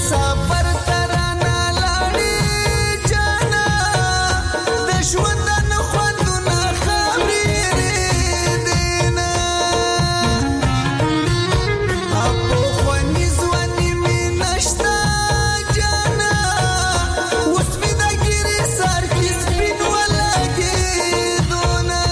مسافر ترانا لاړې جانا د ژوندن خوندونه خاورې دینا اپو خواني ځواني مې نشتا جانا اوس مې د ګیرې سر کې سپین ولګېدونه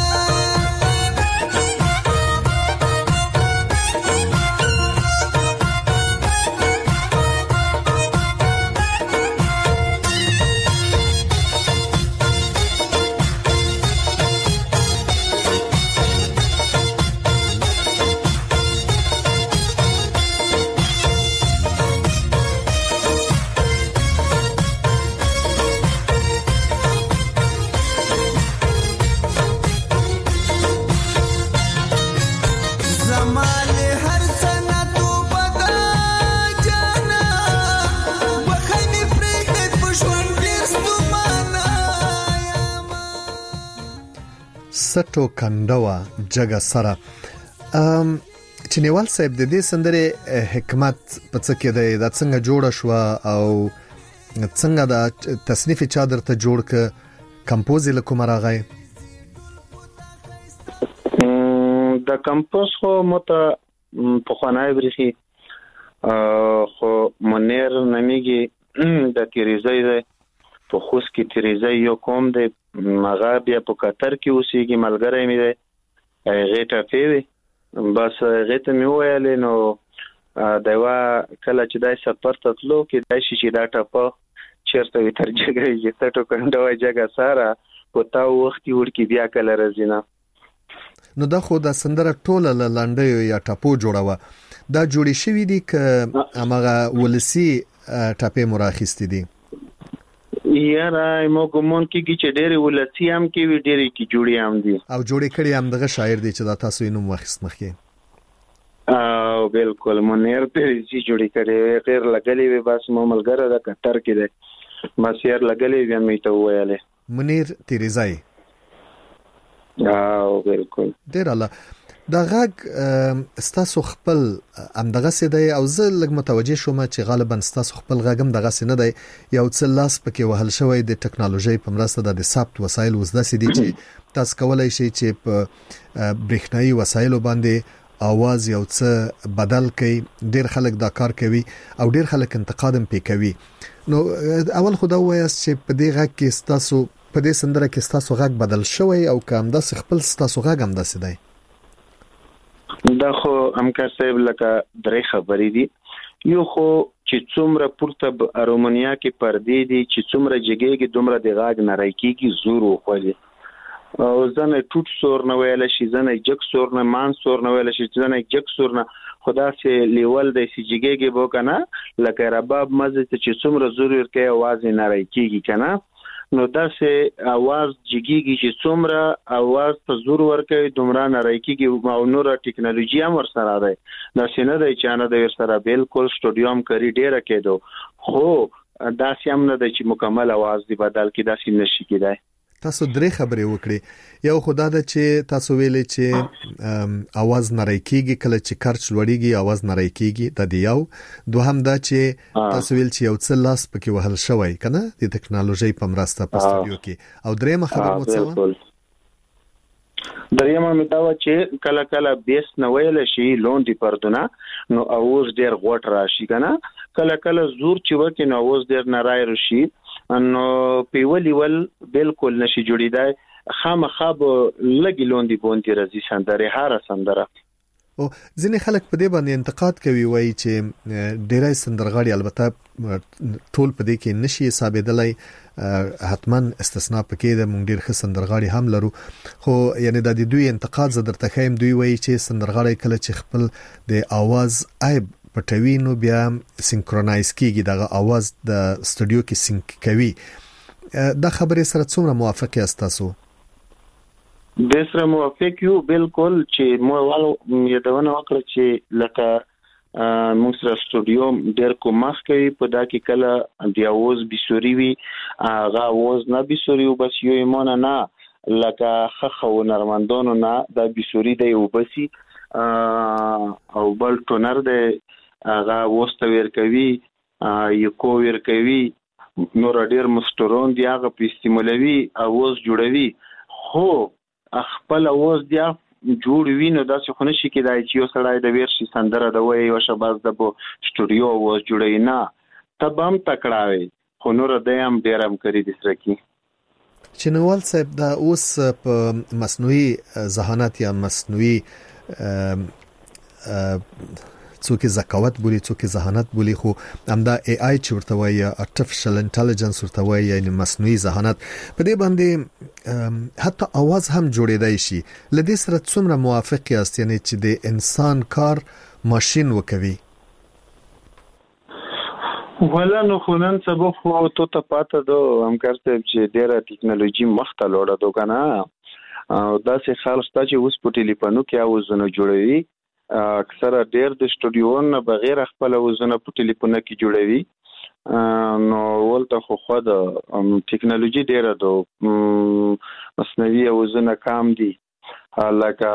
زمانه هر سنه توبه ده جانا بخای مې پرېږدی په ژوند ډېر ستومانه یمه سټو کنډوه جګه سره چینیوال صاحب د دې سندرې حکمت په څه کې دی دا څنګه جوړه شوه او څنګه دا تصنیف چا درته جوړ ک کمپوز یې له کومه راغی د کمپوز خو مته پخوانی بریخي خو منیر نمیږي د تیریزای دی په خوست کې تیریزای یو قوم دی هغه بیا په قطر کې اوسېږي ملګری مې دی هغې ټپې وي بس هغې ته مې وویلې نو د یوه کله چې دی سفر ته تلو کېدای شي چې دا ټپه چېرته وي تر جګه وي سټو کنډوه جګه ساره په تاو وخت کې وړکي بیا کله راځي نه نو دا خو د سندره ټوله له لنډیو یا ټپو جوړوه دا جوړې شوي دي که هماغه ولسي ټپې مو راخیستې دي یاره مو ګمون کېږي چې ډېرې ولسي هم کې وي ډېرې کې جوړې هم دي او جوړې کړي هم دغه شاعر دی چې دا تاسو یې نوم واخیست مخکې او بالکل منیر تیریزي جوړې کړې وې غیر لګلې وې بس مو ملګری د قطر کې دی بس یار لګلې بیا مې ته وویلې منیر تیریزی او بالکل ډیر الله دا غږ ستاسو خپل همدغه سي دی او زه لږ متوجه شوم چې غالبا ستاسو خپل غږ هم دغه سي نه دی یو څه لاس پکې وهل شوی د ټکنالوژي په مرسته د ثبت وسایل وزده سي دي چې تاسو کولای شئ چې په برېښنايي وسایلو باندې आवाज یو څه بدل کړي ډیر خلک دا کار کوي او ډیر خلک انتقاد هم پې کوي نو اول خدا وایست چې په دې غږ کې ستاسو په دې سندره کې ستاسو غږ بدل شوی او کوم د خپل ستاسو غږ هم داسې دی دا خو همکار صاحب لکه درې خبرې دي یو خو چې څومره پورته ارومنیا کې پردې دي چې څومره جګېږي دومره د غږ نری کېږي زور وخوځي او ځنه ټوټ سور نه ویل شي ځنه جګ سور نه مان سور نه ویل شي ځنه جګ سور نه خدا سي لیول د سي جګېږي بو کنه لکه رباب مزه چې څومره زور ورکه आवाज نری کېږي کنه نو داسې आवाज جګیږي چې څومره आवाज په زور ورکوي دومره نری کېږي او نور ټکنالوژي هم ورسره ده داسې نه دی چې نه د ورسره بالکل سټوډیو هم کوي ډیره کېدو خو داسې هم نه دی چې مکمل आवाज دی بدل کې داسې نشي کېدای تاسو درې خبرې وکړي یو خدا ده چې تاسو ویلې چې आवाज نری کېږي کله چې کرچ لوړیږي आवाज نری کېږي د دیو دوهم دا چې تاسو ویل چې یو څه لاس پکې وهل شوی کنه د ټکنالوژي په مرسته په سټوډیو کې او درېمه خبر مو څه درېمه مې دا و چې کله کله بیس نه ویل شي لوندې پردونه نو आवाज ډېر غوټ راشي کنه کله کله زور چې وکړي نو आवाज ډېر نری راشي نو پیولی ول بالکل نشي جوړیدای خامخا به لګي لوندې بونتي راځي سندره هر سندره او ځینې خلک په دې باندې انتقاد کوي وایي چې ډېرای سندرغاړي البته ټول په دې کې نشي ثابتېدلای حتما استثناء پکې د مونږ ډېر ښه سندرغاړي هم لرو خو یعنی د دوی انتقاد زه درته خایم دوی وایي چې سندرغاړي کله چې خپل د आवाज عیب پټوي نو بیا سینکرونایز کیږي دغه आवाज د سټوډیو کې سینک کوي دا خبره سره څومره موافق یاست تاسو د سره موافق یو بالکل چې مو والو یادونه وکړه چې لکه موږ سره سټوډیو ډېر کومخ کوي په دا کې کله د आवाज بيسوري وي هغه आवाज نه بيسوري بس یو ایمونه نه لکه خخو نرمندونو نه د بيسوري دی وبسي او بل ټونر دی هغه وسته ور کوي یو کویر کوي نور ډیر مسترون دی هغه په استعمالوي اواز جوړوي خو خپل اواز دی جوړ وینو داسې خو نشي کېدای چې یو سړی د ورشي سندره د وایي او شباز د سټوډیو اواز جوړوي نه ته به هم تکړه وي خو نور دی هم ډېر همکاري دې سره کوي. چینوال صاحب دا اوس په مصنوعي ذهانت یا مصنوعي څوک ذکاوت بولی څوک ذهانت بولی خو همدا ای آی چې ورته وایي ارتفیشل انټيليجنس ورته وایي یعنی مصنوعي ذهانت په دې باندې حتی आवाज هم جوړېدای شي. لدې سره څومره موافق یاست یعنی چې د انسان کار ماشين وکوي؟ ولا نو خونن سبب خو ته پاته دو همکار صاحب چې ډیره ټیکنالوژي مخته لوړه دو کنه او داسې خلک چې اوس په ټلیفونو کې اوازونه جوړوي اکثره ډیر د سټوډیو نه بغیر خپل اوازونه په ټلیفون کې جوړوي نو ولته خو د ټیکنالوژي ډیره دو مصنوعي اوازونه کم دي لکه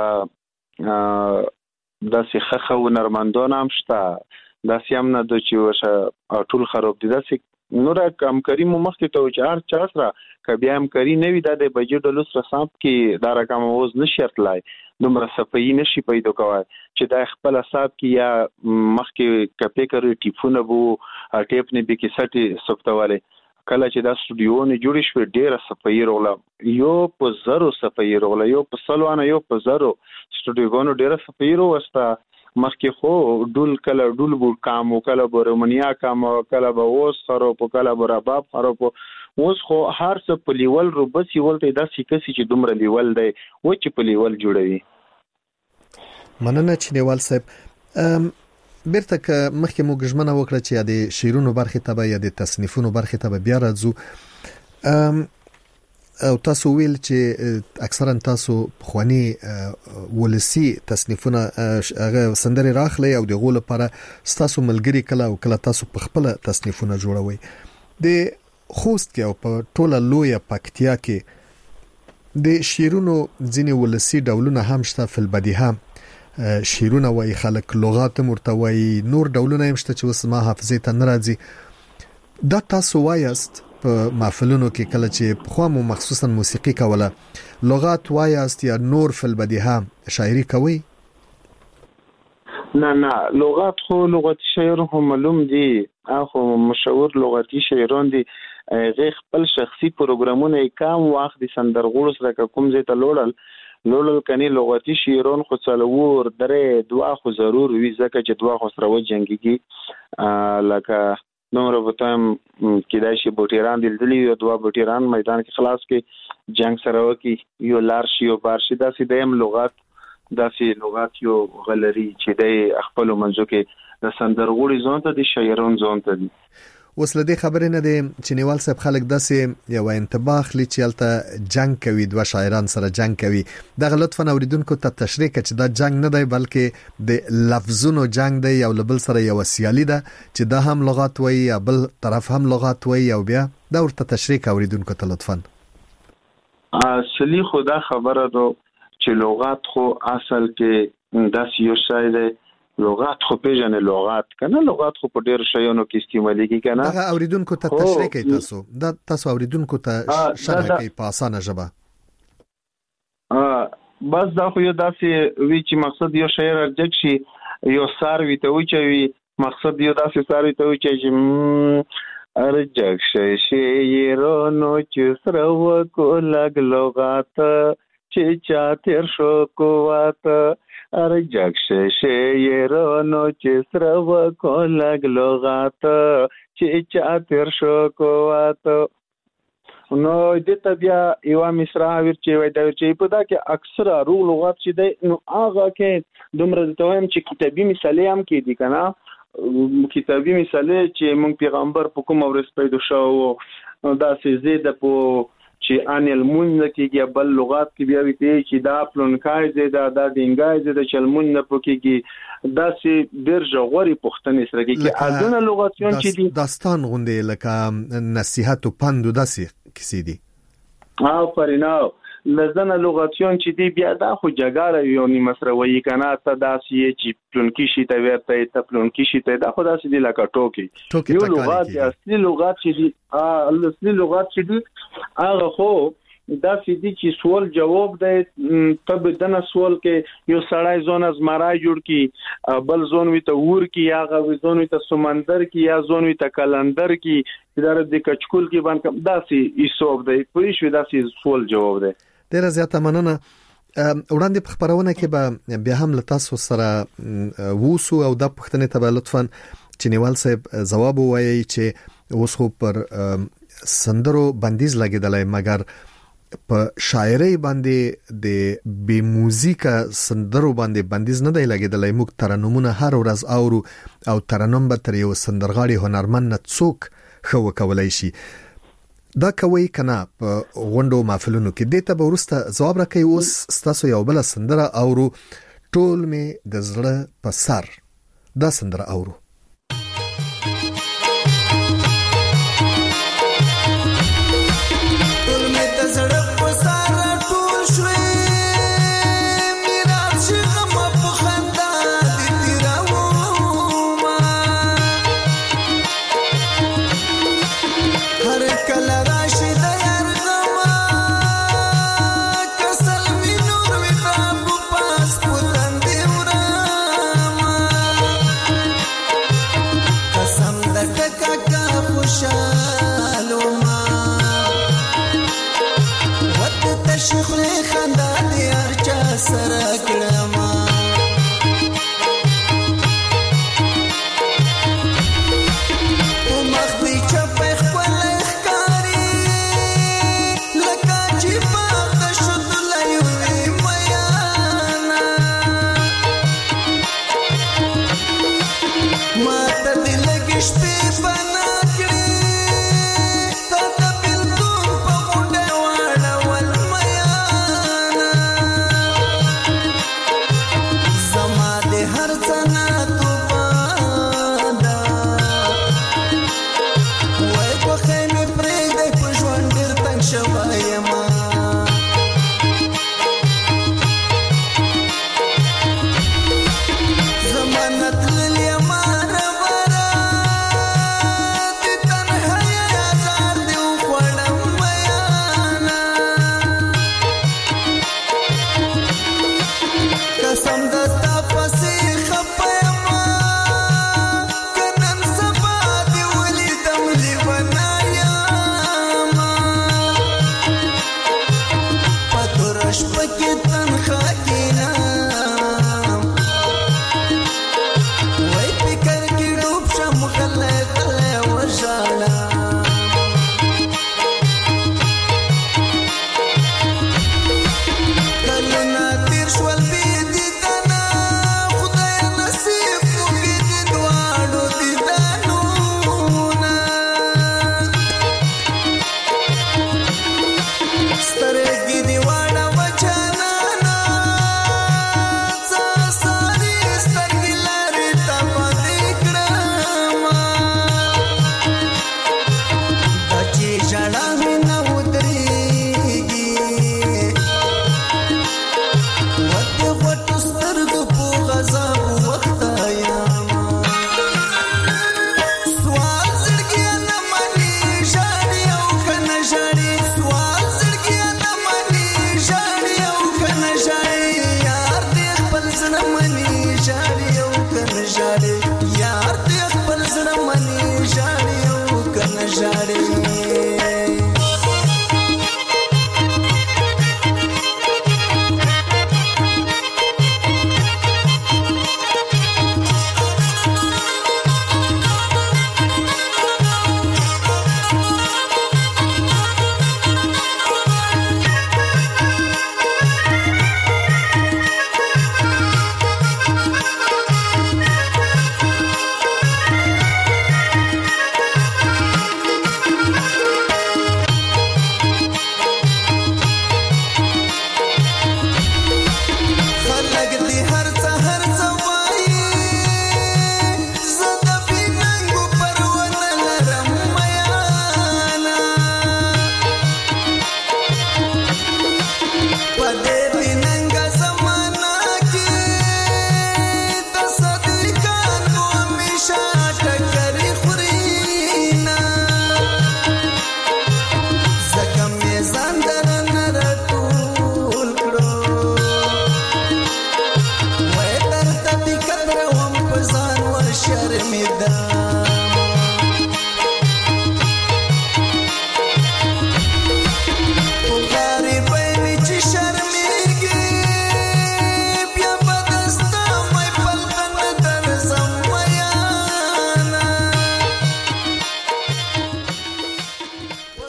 داسې خخه و نرمندون هم شته داسې هم نه د چې وشه ټول خراب دي داسې نور همکاري مو مخکې ته چې هر چا سره که بیا همکاري نه وي دا د بجټ ډلو سره سمپ کې دا رقم اوز نشي راتلای دومره صفایي نشي پیدا کوای چې دا خپل حساب کې یا مخکې کپې کوي ټیپونه بو ټیپ نه به کې سټي سپټواله کله چې دا سټوډیو نه جوړ شو ډیره صفایي روغله یو په زرو صفایي روغله یو په سلوانه یو په زرو سټوډیو ډیره صفایي روستا مخکې خو ډول کله ډول بو کام کله برومنیا کام کله به اوس خراب کله به رباب خراب اوس خو هر څه په لیول روبسي ولته داسې کسي چې دومره لیول دی و چې په لیول جوړوي. مننه چینوال صاحب. بیرته که مخکې مو ګژمنه وکړه چې د شعرونو برخې ته به یا د تصنیفونو برخې ته به بیا راځو او تاسو ویل چې اکثرا تاسو خواني ولسی تصنیفونه هغه سندري راخلي او د غول لپاره تاسو ملګری کله او کله تاسو په خپل تصنیفونه جوړوي. د خوست کې او په ټوله لویه پکتیا کې د شعرونو ځینې ولسی ډولونه هم شته فل بدیهه شعرونه وای خلک لغات مرتوي نور ډولونه هم شته چې وس ما حافظه ته ناراضي. دا تاسو وایست په محفلونو کې کله چې خو مو مخصوصا موسیقي کوله لغات وایست یا نور فل بدیهه شاعري کوي؟ نه لغات خو لغتي شاعر هم معلوم دي اخو مشهور لغتي شاعران دي غیر خپل شخصي پروګرامونه کم وخت د سندرغوړو سره کوم ځای ته لوړل کني لغتي شاعران خو څلور درې دوا خو ضرور وي ځکه چې دوا خو سره و جنگيږي لکه نور وتم کېدای شي بوټیران دلدلی یو دوا بوټیران میدان کې خلاص کې جنگ سره وکي یو لارشي او بارشي داسې دیم لغات یو غلري چې د خپل منځو کې د سندرغوړي ځون ته د شاعران ځون ته دي. وسله دې خبرې نه دي چې نیوال صاحب خلک داسې یو انتباه لري چې الته جنگ کوي دوه شاعران سره جنگ کوي دغه لطفا اوریدونکو ته تشریح کړي چې دا جنگ نه دی بلکې د لفظونو جنگ دی یو لبل سره یو سیالي ده چې دا هم لغات وایي یا بل طرف هم لغات وایي او بیا دا ورته تشریح اوریدونکو ته لطفا. اصلي خدا خبره ده چې لغات خو اصل کې داسې یو شی دی لغات خو پیژنه لغات کنه لغات خو په ډیر شیانو کې استعمالېږي کنه هغه اوریدونکو ته تشریح کوي تاسو اوریدونکو ته شرح کوي په اسانه ژبه بس دا خو یو داسې وی چې مقصد یو شی راځي چې یو ساروي ته وچوي مقصد یو داسې ساروي ته وچي چې ارجک شیرونو چې سره وکولګ لغات چې چا تیر شو کوات ارجک شیرونو چې سره وکولګ لغات چې چا تیر شو کوات نو د طبيعه یو مصرع ورچې وای دا ورچې په دا کې اکثره روغ لغات چې دی نو هغه کې دومره د توهم چې کتابي مثالې هم کې دي کنه کتابي مثالې چې مونږ پیغمبر په کوم ورځ پیدا شو دا سې زیاده په چې انل مون کېږي بل لغات کې بیا وي چې دا پلونکای زیاده دا دینګای زیاده چې مون نه پکېږي دا سې ډېر ژغوري پښتنې سره کې اذن لغاتيون چې دي داستان غونډې لکه نصيحت او پند داسې کیسې دي فرینا لزنه لغتيون چې دی بیا دا خو جګړه یو ني مسروي کنه ته داسې چې پلونکی شي ته ورته ته پلونکی شي ته دا خو داسې دی لکه ټوکی یو لغت اصلي لغت چې دی اصلي لغت چې دی هغه خو دا سیدی چې سوال جواب دی تب دنه سوال کې یو سړی زون از مرای جوړ کی بل زون وی ته ور کی یا غو زون وی ته سمندر کی یا زون وی ته کلندر کی در د کچکول کې باندې دا سی حساب دی پوه شو دا سی سوال جواب دی ډیر زیاته مننه وړاندې په خبرونه کې به بیا هم لتاسو سره ووسو او د پښتنې ته لطفا چنیوال صاحب جواب وایي چې اوس خو پر سندرو بندیز لګیدلای مګر په شاعرۍ باندې د بی موزیکا سندرو باندې بندیز نه دی لګیدلای موږ ترنمونه هر ورځ اورو او ترنم به تر یو سندرغاړي هنرمند نه څوک خو کولای شي دا کوي کنه په غونډو محفلونو کې دته به ورسته جواب راکې اوس ستاسو یو بل سندره اورو ټول می د زړه په سر دا سندره اورو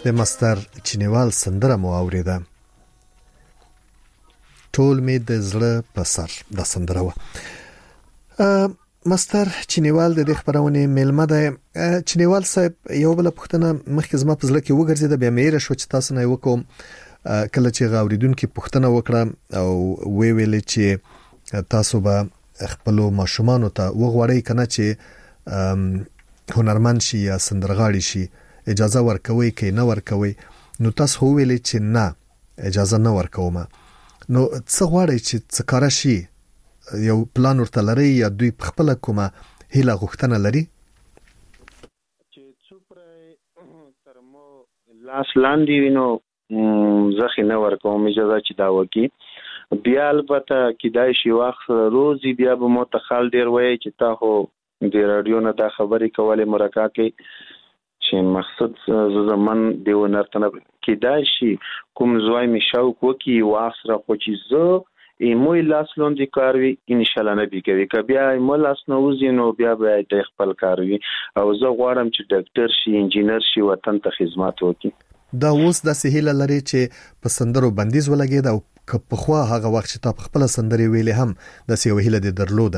د مستر چینیوال سندره مو اوریده. ټول می د زړه په سر د سندره و. مستر چینیوال د خبرونه میلمه ده. چینیوال صاحب یو بل پښتنه مخکې زما په ځل کې وګرځیده، بیا مې راشو چې تاسو نه وکوم کله چې غوریدونکو پښتنه وکړه او وی ویل چې تاسو به خپل ماشومان ته وغوړی کنه چې هنرمند شي یا سندرغاړي شي، اجازه ورکوي کې نه ورکوي. نو تاسو ویل چې نه اجازه نه ورکوم. نو څه غواړي چې څه کار شي؟ یو پلان ورته لري یا دوی خپل کومه هیله غوښتنه لري؟ چې څوپره تر مو لاس لاندې وینو زخه نه ورکوم اجازه چې دا وکی. بیا البته کیدای شي وخت روزي بیا به متخال ډیر وای چې تاسو د رادیو نه دا خبرې کولې مرکه کې چې مقصد زمون دی ونرتنه کیدای شي کوم زوی می شوق وکي واسره خو چې زه ایموی لاس لوندې کاروي ان شاء الله نه بيګوي ک بیا مو لاس نو وزینو بیا به د خپل کاروي او زه غواړم چې ډاکټر شي انجینر شي وطن ته خدمت وکړي. دا اوس د سهیل لري چې په سندرو بندیز ولګید او په خو هغه وخت چې تاسو خپل سندري ویلې هم د سیو هیله د درلوده.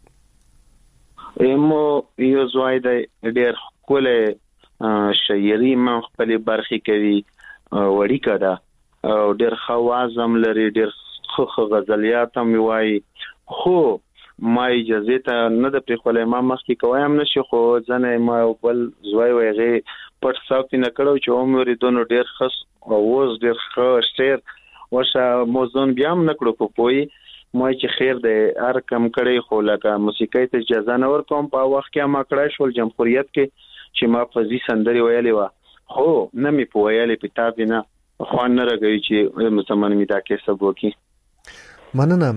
ایمو یو زوی د ډېر کوله شاعري ما خپل برخي کوي وړي کړه او ډېر خوازم لري ډېر خو غزلیات هم وای خو ما اجازه ته نه د پرخولې ما مخکې کوم نشي خو ځنه ما بل زوی ویغه پټ صاحب نه کړو چې عمر دونو ډېر خاص او اوس ډېر خیر وشه موزون بیا هم نکړو په پوي ما چې خیر د هر کم کړي خو لکه موسیقۍ ته اجازه نه ورکوم. په وخت کې ما کړای شو جمهوریت کې چې ما فزي سندري ویلې و خو نه می پویلې کتاب نه خو نه راغی چې مسلمان می دا کې سبو کې مننه.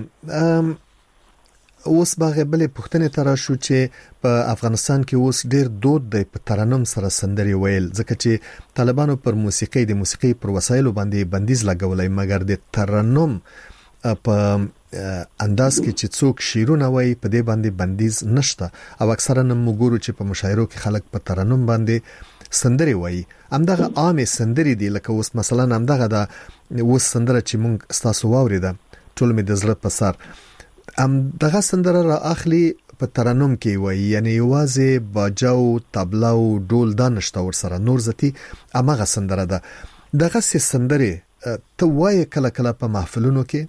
اوس باغه بلې پښتنې ترا شو چې په افغانستان کې اوس ډېر دود دی په ترنم سره سندري ویل، ځکه چې طالبانو پر موسیقۍ د موسیقۍ پر وسایلو باندې بندیز لګولای، مګر د ترنم په انداز کې چې څوک شیرونه وای په دې باندې بندیز نشته او اکثرا موږ چې په مشاعرو کې خلک په ترنم باندې سندري وای. همدغه عامه سندري دی لکه اوس مثلا همدغه د اوس سندره چې موږ تاسو واوریده ټول می د زړه په سر دغه سندره را اخلي په ترنم کې وای، یعنی واځي باجاو طبلا او ډول دانشته ور سره نور زتی امغه سندره ده. دغه سندره ته وای کله کله په محفلونو کې؟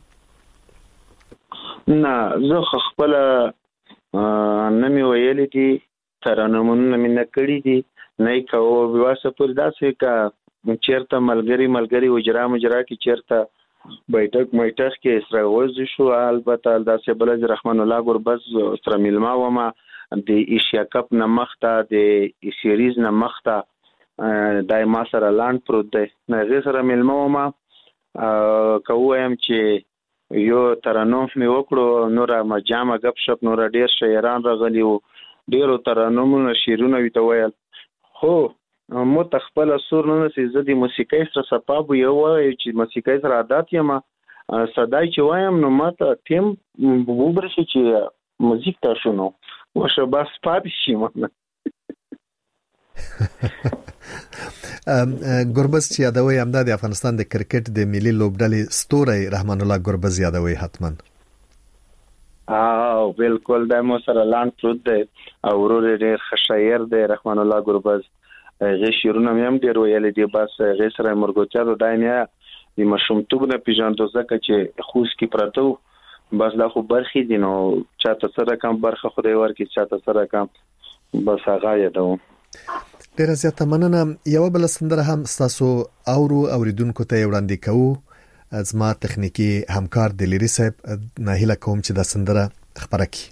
نه زه خپل نمي ویلې دي ترنمونه مې نه کړې دي نه کوو واسه پر داسې کا چیرته ملګری وجرا مجرا کې چیرته بیٹک کې سره وځي شو. البته داسې بلج رحمان الله ګربز سره ملما وما د ایشیا کپ نه مخته د سیریز نه مخته دای ما سره لاند پروت دی نه غیر سره ملما وما کوم چې یو ترنم می وکړو نور ما جامه غب شپ نور ډیر شاعران راغلی وو ډیرو ترنمونه شیرونه وی ته ویل خو مو تخپل سور نه سي زدي موسیقۍ سره سپاب یو وای چې موسیقۍ سره عادت یم صدای چې وایم نو ماته تیم وبرشي چې موزیک تا شنو وشه بس پاتې شي مله ګربز چې یادوي همدا د افغانستان د کرکټ د ملي لوبډلې ستوري رحمان الله ګربز یادوي حتما. بالکل د مو سره لاند پروت دی او ورور ډېر خشایر دی رحمان الله ګربز غي شیرونه هم ډېر ویل دي بس غي سره مرګوچا د داینه د مشومتوب نه پیژاندو ځکه چې خوش کی پراتو بس لا خو برخي دي نو چاته سره کم برخه خدای ورکي چاته سره کم بس هغه یادو. ډیر زیاته مننه. یو بل سندره هم تاسو اوریدونکو ته وړاندې کوو. زما تخنیکی همکار دلیری صاحب ناهیله کوم چې دا سندره خبره کی.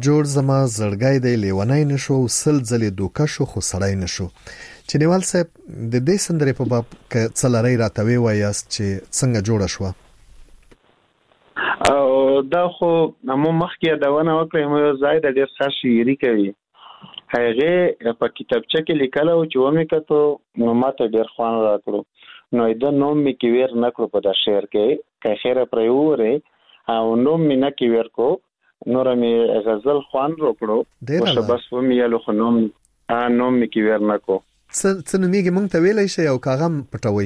جوړ زما زړګای دی لیونای نشو سل ځلې دوکه شو خو سړی نشو. چنیوال صاحب د دې سندرې په باب کې څلری راتوي وایاست چې څنګه جوړه شو؟ او دا خو مو مخکې داونه وکړې مو ځای د ډېر ښه شاعري کوي هغه په کتابچه کې لیکلو چې ومه کتو نو ماته ډېر خوان راکړو نو دا نوم می کې ور نکړو په دا شعر کې که خیره پر یوره او نوم می نه کې ور کو نور می غزل خوان راکړو او بس و می یالو خو نوم می کې ور نکو څه نومېږي مونږ ته ویلای شي او کاغم پټوي؟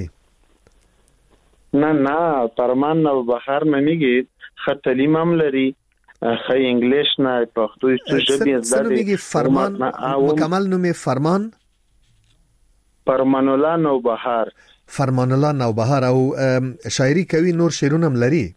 نه پرمان نو بهر مېږي خط تعلیم هم لري خې انګلیش نه پښتو څه ژبه زده فرمان مکمل نوم فرمان فرمان الله نو بهر او شاعري کوي نور شعرونه هم لري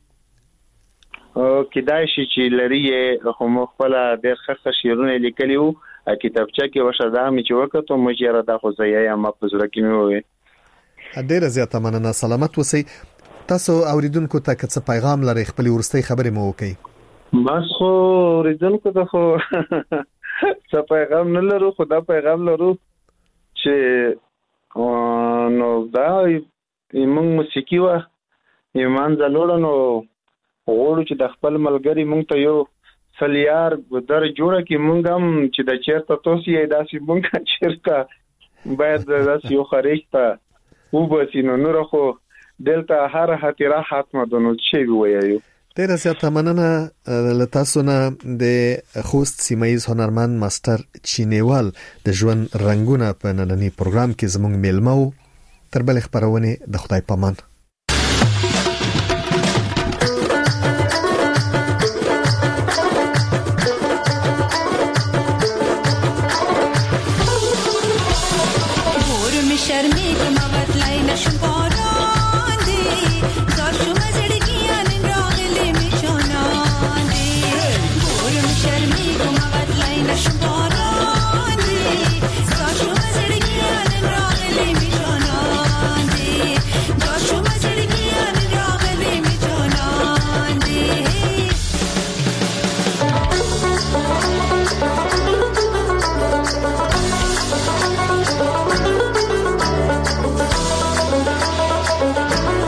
او کدای شي چې لري خو مخفله ډېر ښه شعرونه لیکلي وو کتابچه کې وشدا مې چې وکړو مجره دا خو زیا ما په زړه کې مې وې. ډېر زیاته مننه سلامت اوسئ. تاسو اوریدونکو ته څه پیغام لرئ خپل ورستۍ خبرې مو وکړئ؟ بس خو اوریدونکو ته خو څه پیغام نه لرو خدا پیغام لرو چې نو دا موږ موسیقي وا ایمان زلوړنو غوړو چې د خپل ملګری موږ ته یو سلیار در جوړه کې مونږ هم چې د چیرته توسي داسې مونږ چیرته باید داسې یو خریجته وبسینو نور خو دلته هر هتیره حتمه دونو چې وایو. ډېر زیاته مننه له تاسو نه د خوست سیمایز هنرمند ماستر چینیوال د ژوند رنگونه په نننی پروګرام کې زموږ میلمه تر بل خبرونه د خدای پامان.